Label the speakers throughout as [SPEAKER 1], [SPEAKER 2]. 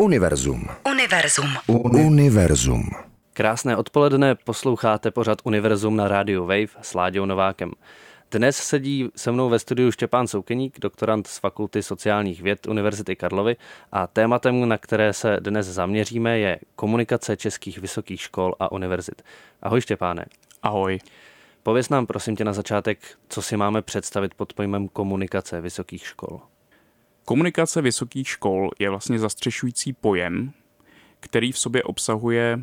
[SPEAKER 1] Univerzum.
[SPEAKER 2] Univerzum.
[SPEAKER 1] Univerzum.
[SPEAKER 3] Krásné odpoledne, posloucháte pořad Univerzum na rádiu Wave s Láďou Novákem. Dnes sedí se mnou ve studiu Štěpán Soukeník, doktorand z Fakulty sociálních věd Univerzity Karlovy, a tématem, na které se dnes zaměříme, je komunikace českých vysokých škol a univerzit. Ahoj Štěpáne.
[SPEAKER 4] Ahoj.
[SPEAKER 3] Pověz nám prosím tě na začátek, co si máme představit pod pojmem komunikace vysokých škol.
[SPEAKER 4] Komunikace vysokých škol je vlastně zastřešující pojem, který v sobě obsahuje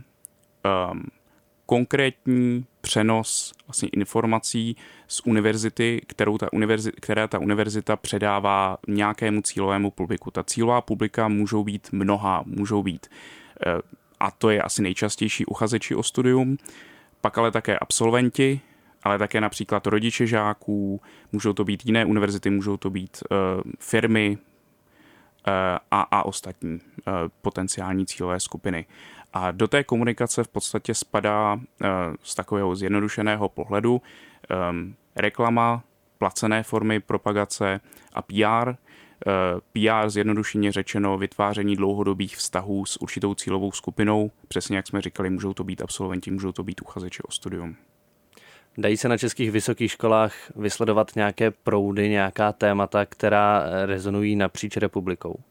[SPEAKER 4] konkrétní přenos vlastně informací z univerzity, která ta univerzita předává nějakému cílovému publiku. Ta cílová publika můžou být a to je asi nejčastější, uchazeči o studium, pak ale také absolventi, ale také například rodiče žáků, můžou to být jiné univerzity, můžou to být firmy a ostatní potenciální cílové skupiny. A do té komunikace v podstatě spadá z takového zjednodušeného pohledu reklama, placené formy propagace a PR. PR zjednodušeně řečeno vytváření dlouhodobých vztahů s určitou cílovou skupinou. Přesně jak jsme říkali, můžou to být absolventi, můžou to být uchazeči o studium.
[SPEAKER 3] Dají se na českých vysokých školách vysledovat nějaké proudy, nějaká témata, která rezonují napříč republikou?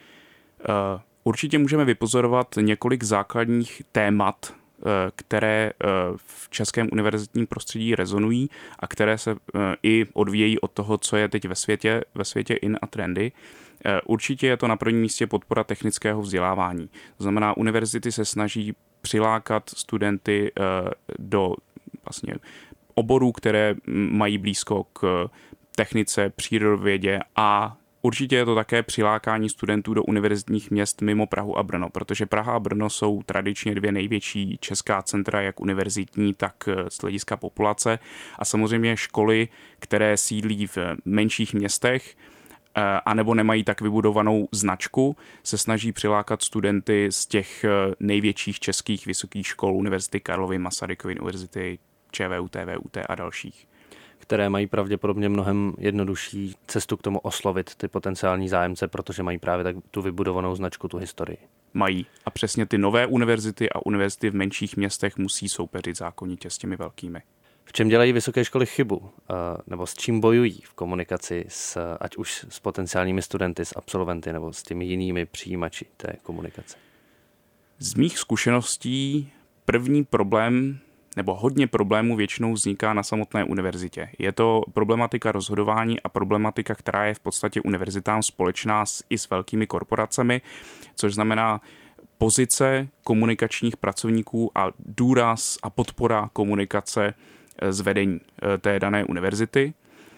[SPEAKER 4] Určitě můžeme vypozorovat několik základních témat, které v českém univerzitním prostředí rezonují a které se i odvíjejí od toho, co je teď ve světě in a trendy. Určitě je to na prvním místě podpora technického vzdělávání. To znamená, univerzity se snaží přilákat studenty do vlastně oborů, které mají blízko k technice, přírodovědě, a určitě je to také přilákání studentů do univerzitních měst mimo Prahu a Brno, protože Praha a Brno jsou tradičně dvě největší česká centra, jak univerzitní, tak z hlediska populace. A samozřejmě školy, které sídlí v menších městech anebo nemají tak vybudovanou značku, se snaží přilákat studenty z těch největších českých vysokých škol, Univerzity Karlovy, Masarykovy univerzity, ČVUT, VUT a dalších.
[SPEAKER 3] Které mají pravděpodobně mnohem jednodušší cestu k tomu oslovit ty potenciální zájemce, protože mají právě tak tu vybudovanou značku, tu historii.
[SPEAKER 4] Mají. A přesně ty nové univerzity a univerzity v menších městech musí soupeřit zákonitě s těmi velkými.
[SPEAKER 3] V čem dělají vysoké školy chybu? Nebo s čím bojují v komunikaci, ať už s potenciálními studenty, s absolventy nebo s těmi jinými přijímači té komunikace?
[SPEAKER 4] Z mých zkušeností první problém nebo hodně problémů většinou vzniká na samotné univerzitě. Je to problematika rozhodování a problematika, která je v podstatě univerzitám společná i s velkými korporacemi, což znamená pozice komunikačních pracovníků a důraz a podpora komunikace z vedení té dané univerzity.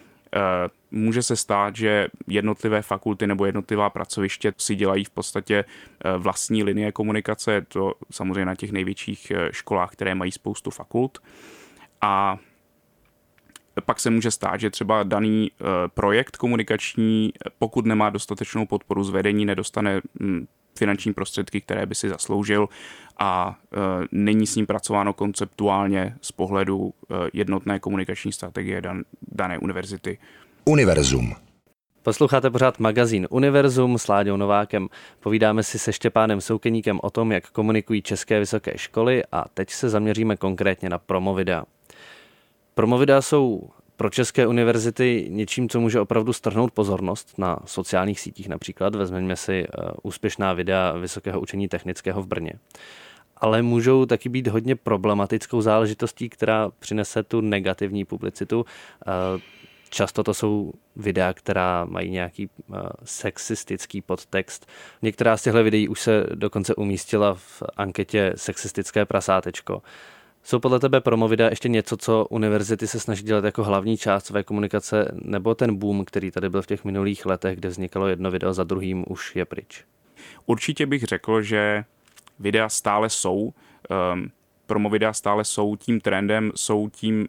[SPEAKER 4] Může se stát, že jednotlivé fakulty nebo jednotlivá pracoviště si dělají v podstatě vlastní linie komunikace, je to samozřejmě na těch největších školách, které mají spoustu fakult. A pak se může stát, že třeba daný projekt komunikační, pokud nemá dostatečnou podporu z vedení, nedostane finanční prostředky, které by si zasloužil, a není s ním pracováno konceptuálně z pohledu jednotné komunikační strategie dané univerzity.
[SPEAKER 1] Univerzum.
[SPEAKER 3] Posloucháte pořád magazín Univerzum s Láďou Novákem. Povídáme si se Štěpánem Soukeníkem o tom, jak komunikují české vysoké školy, a teď se zaměříme konkrétně na promovidea. Promovidea jsou pro české univerzity něčím, co může opravdu strhnout pozornost na sociálních sítích například. Vezměme si úspěšná videa Vysokého učení technického v Brně. Ale můžou taky být hodně problematickou záležitostí, která přinese tu negativní publicitu. Často to jsou videa, která mají nějaký sexistický podtext. Některá z těchto videí už se dokonce umístila v anketě Sexistické prasátečko. Jsou podle tebe promovidea ještě něco, co univerzity se snaží dělat jako hlavní část své komunikace, nebo ten boom, který tady byl v těch minulých letech, kde vznikalo jedno video za druhým, už je pryč?
[SPEAKER 4] Určitě bych řekl, že videa stále jsou, promovidea stále jsou tím trendem, jsou tím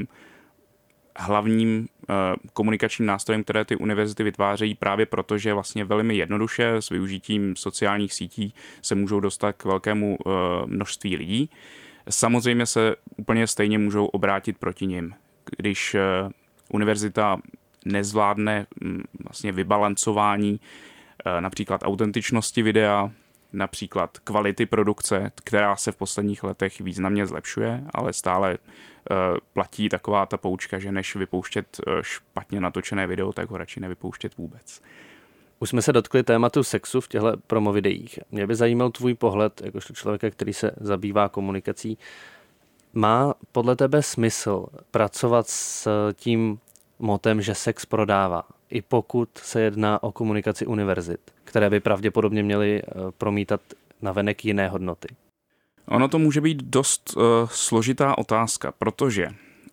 [SPEAKER 4] hlavním komunikačním nástrojem, které ty univerzity vytvářejí, právě proto, že vlastně velmi jednoduše s využitím sociálních sítí se můžou dostat k velkému množství lidí. Samozřejmě se úplně stejně můžou obrátit proti nim. Když univerzita nezvládne vlastně vybalancování například autentičnosti videa, například kvality produkce, která se v posledních letech významně zlepšuje, ale stále platí taková ta poučka, že než vypouštět špatně natočené video, tak ho radši nevypouštět vůbec.
[SPEAKER 3] Už jsme se dotkli tématu sexu v těchto promovideích. Mě by zajímal tvůj pohled, jakožto člověka, který se zabývá komunikací. Má podle tebe smysl pracovat s tím motem, že sex prodává, i pokud se jedná o komunikaci univerzit, které by pravděpodobně měly promítat navenek jiné hodnoty?
[SPEAKER 4] Ono to může být dost složitá otázka, protože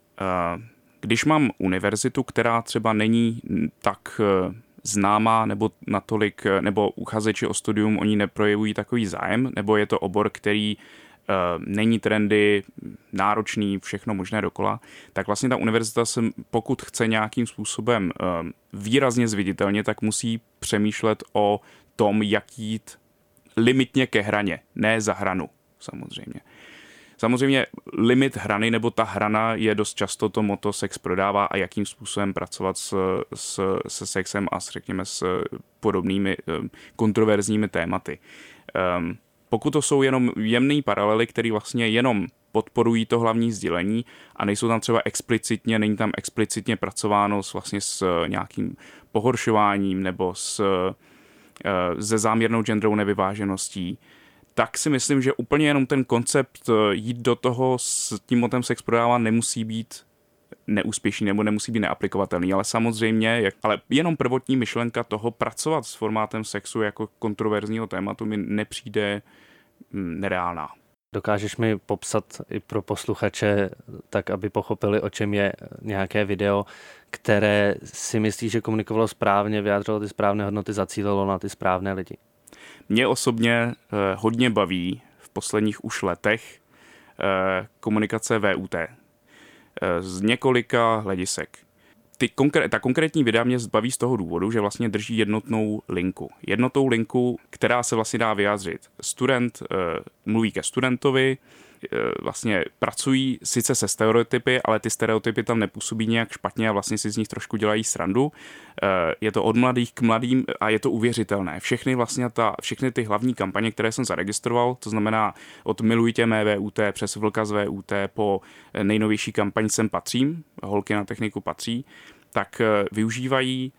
[SPEAKER 4] když mám univerzitu, která třeba není tak známá nebo natolik, nebo uchazeči o studium, oni neprojevují takový zájem, nebo je to obor, který není trendy, náročný, všechno možné dokola, tak vlastně ta univerzita se, pokud chce nějakým způsobem výrazně zviditelně, tak musí přemýšlet o tom, jak jít limitně ke hraně, ne za hranu, samozřejmě. Samozřejmě limit hrany nebo ta hrana je dost často to motto sex prodává a jakým způsobem pracovat se sexem a řekněme s podobnými kontroverzními tématy. Pokud to jsou jenom jemné paralely, které vlastně jenom podporují to hlavní sdělení a nejsou tam třeba explicitně, není tam explicitně pracováno vlastně s nějakým pohoršováním nebo se záměrnou genderovou nevyvážeností, tak si myslím, že úplně jenom ten koncept jít do toho s tím motem sex prodává nemusí být neúspěšný nebo nemusí být neaplikovatelný, ale samozřejmě, ale jenom prvotní myšlenka toho pracovat s formátem sexu jako kontroverzního tématu mi nepřijde nereálná.
[SPEAKER 3] Dokážeš mi popsat i pro posluchače, tak aby pochopili, o čem je nějaké video, které si myslíš, že komunikovalo správně, vyjádřilo ty správné hodnoty, zacílilo na ty správné lidi? Mě
[SPEAKER 4] osobně hodně baví v posledních už letech komunikace VUT z několika hledisek. Ta konkrétní videa mě baví z toho důvodu, že vlastně drží jednotnou linku, která se vlastně dá vyjádřit. Student mluví ke studentovi, vlastně pracují sice se stereotypy, ale ty stereotypy tam nepůsobí nějak špatně a vlastně si z nich trošku dělají srandu. Je to od mladých k mladým a je to uvěřitelné. Všechny ty hlavní kampaně, které jsem zaregistroval, to znamená od Miluj tě mé VUT přes Vlka z VUT po nejnovější kampaň Sem patřím, Holky na techniku patří, tak využívají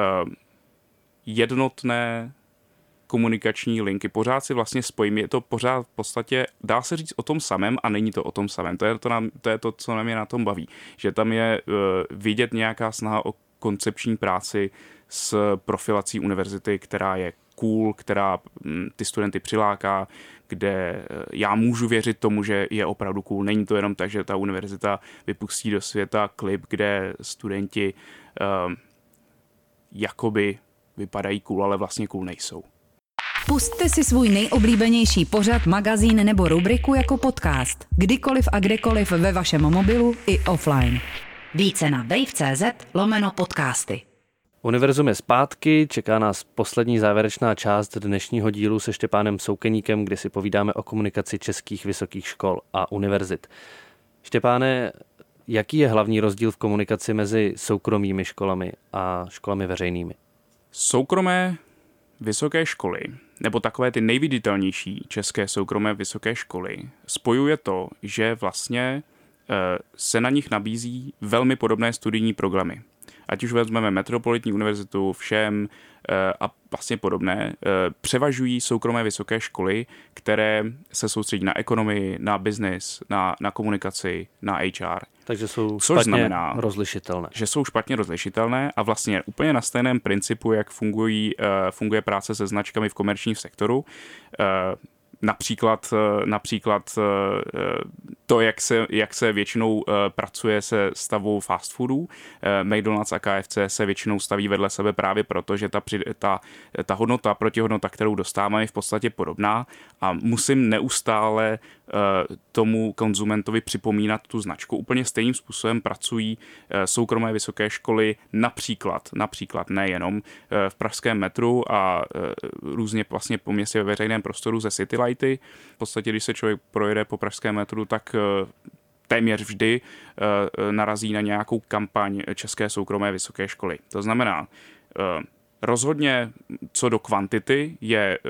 [SPEAKER 4] jednotné komunikační linky. Pořád si vlastně spojím, je to pořád v podstatě, dá se říct o tom samém a není to o tom samém. To je to, co mě na tom baví. Že tam je vidět nějaká snaha o koncepční práci s profilací univerzity, která je cool, která ty studenty přiláká, kde já můžu věřit tomu, že je opravdu cool. Není to jenom tak, že ta univerzita vypustí do světa klip, kde studenti jakoby vypadají cool, ale vlastně cool nejsou.
[SPEAKER 2] Pusťte si svůj nejoblíbenější pořad, magazín nebo rubriku jako podcast. Kdykoliv a kdekoliv ve vašem mobilu i offline. Více na wave.cz/podcasty.
[SPEAKER 3] Univerzum je zpátky, čeká nás poslední závěrečná část dnešního dílu se Štěpánem Soukeníkem, kde si povídáme o komunikaci českých vysokých škol a univerzit. Štěpáne, jaký je hlavní rozdíl v komunikaci mezi soukromými školami a školami veřejnými?
[SPEAKER 4] Soukromé vysoké školy, nebo takové ty nejviditelnější české soukromé vysoké školy, spojuje to, že vlastně se na nich nabízí velmi podobné studijní programy. Ať už vezmeme Metropolitní univerzitu, Všem a vlastně podobné, převažují soukromé vysoké školy, které se soustředí na ekonomii, na business, na komunikaci, na HR.
[SPEAKER 3] Takže jsou špatně rozlišitelné. Že
[SPEAKER 4] jsou špatně rozlišitelné a vlastně úplně na stejném principu, jak funguje práce se značkami v komerčním sektoru. Například to, jak se většinou pracuje se stavou fast foodů. McDonald's a KFC se většinou staví vedle sebe právě proto, že ta hodnota, protihodnota, kterou dostáváme, je v podstatě podobná a musím neustále tomu konzumentovi připomínat tu značku. Úplně stejným způsobem pracují soukromé vysoké školy, například nejenom v pražském metru a různě vlastně po městě ve veřejném prostoru ze Citylighty. V podstatě, když se člověk projede po pražském metru, tak téměř vždy narazí na nějakou kampaň české soukromé vysoké školy. To znamená, rozhodně co do kvantity je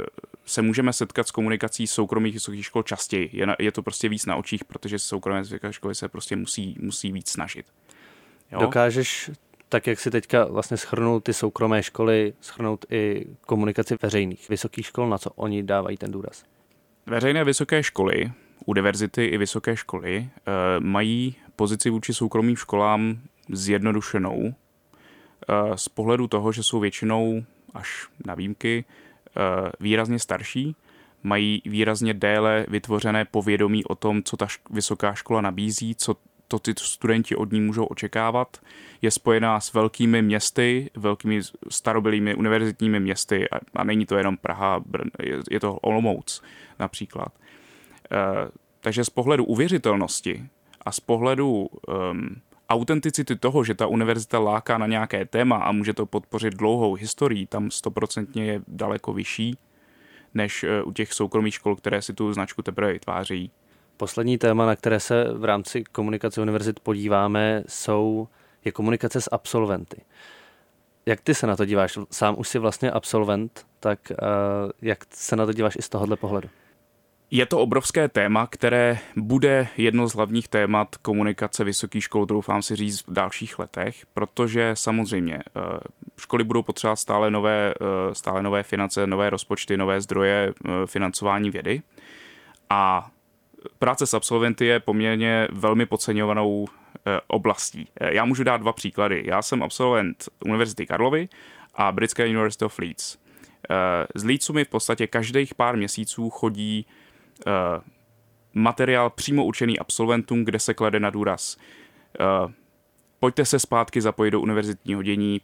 [SPEAKER 4] se můžeme setkat s komunikací soukromých vysokých škol častěji. Je to prostě víc na očích, protože soukromé vysoké školy se prostě musí víc snažit. Jo?
[SPEAKER 3] Dokážeš, tak jak si teďka vlastně shrnout ty soukromé školy, shrnout i komunikaci veřejných vysokých škol, na co oni dávají ten důraz?
[SPEAKER 4] Veřejné vysoké školy, univerzity i vysoké školy mají pozici vůči soukromým školám zjednodušenou z pohledu toho, že jsou většinou až na výjimky výrazně starší, mají výrazně déle vytvořené povědomí o tom, co ta vysoká škola nabízí, co to ty studenti od ní můžou očekávat. Je spojená s velkými městy, velkými starobylými univerzitními městy a není to jenom Praha, je to Olomouc například. Takže z pohledu uvěřitelnosti a z pohledu autenticity toho, že ta univerzita láká na nějaké téma a může to podpořit dlouhou historii, tam 100% je daleko vyšší než u těch soukromých škol, které si tu značku teprve vytvářejí.
[SPEAKER 3] Poslední téma, na které se v rámci komunikace univerzit podíváme, je komunikace s absolventy. Jak ty se na to díváš? Sám už jsi vlastně absolvent, tak jak se na to díváš i z tohohle pohledu?
[SPEAKER 4] Je to obrovské téma, které bude jedno z hlavních témat komunikace vysokých škol, doufám si říct, v dalších letech, protože samozřejmě školy budou potřebovat stále nové finance, nové rozpočty, nové zdroje financování vědy a práce s absolventy je poměrně velmi podceňovanou oblastí. Já můžu dát 2 příklady. Já jsem absolvent Univerzity Karlovy a britské University of Leeds. Z Leedsu mi v podstatě každých pár měsíců chodí materiál přímo určený absolventům, kde se klade na důraz. Pojďte se zpátky zapojit do univerzitního dění,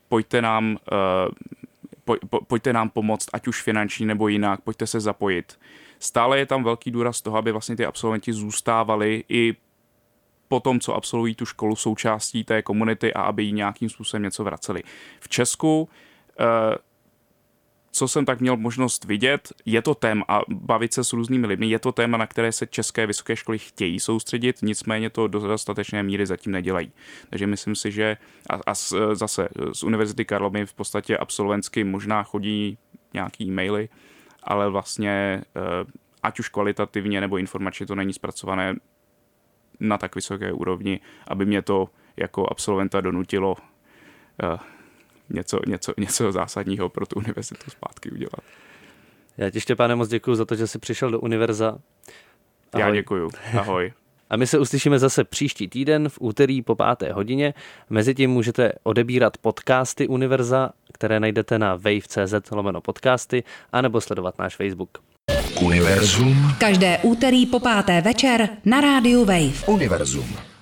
[SPEAKER 4] pojďte nám pomoct, ať už finanční nebo jinak, pojďte se zapojit. Stále je tam velký důraz toho, aby vlastně ty absolventi zůstávali i po tom, co absolvují tu školu, součástí té komunity a aby jí nějakým způsobem něco vraceli. V Česku, co jsem tak měl možnost vidět, je to téma a bavit se s různými lidmi, je to téma, na které se české vysoké školy chtějí soustředit, nicméně to do dostatečné míry zatím nedělají. Takže myslím si, že zase z Univerzity Karlovy v podstatě absolventsky možná chodí nějaký e-maily, ale vlastně ať už kvalitativně nebo informačně to není zpracované na tak vysoké úrovni, aby mě to jako absolventa donutilo něco zásadního pro tu univerzitu zpátky udělat.
[SPEAKER 3] Já ti, Štěpáne, moc děkuju za to, že jsi přišel do Univerza. Ahoj.
[SPEAKER 4] Já děkuju. Ahoj.
[SPEAKER 3] A my se uslyšíme zase příští týden v úterý po 5. hodině. Mezitím můžete odebírat podcasty Univerza, které najdete na wave.cz/podcasty, anebo sledovat náš Facebook.
[SPEAKER 1] Univerzum.
[SPEAKER 2] Každé úterý po 5. večer na rádiu Wave.
[SPEAKER 1] Univerzum.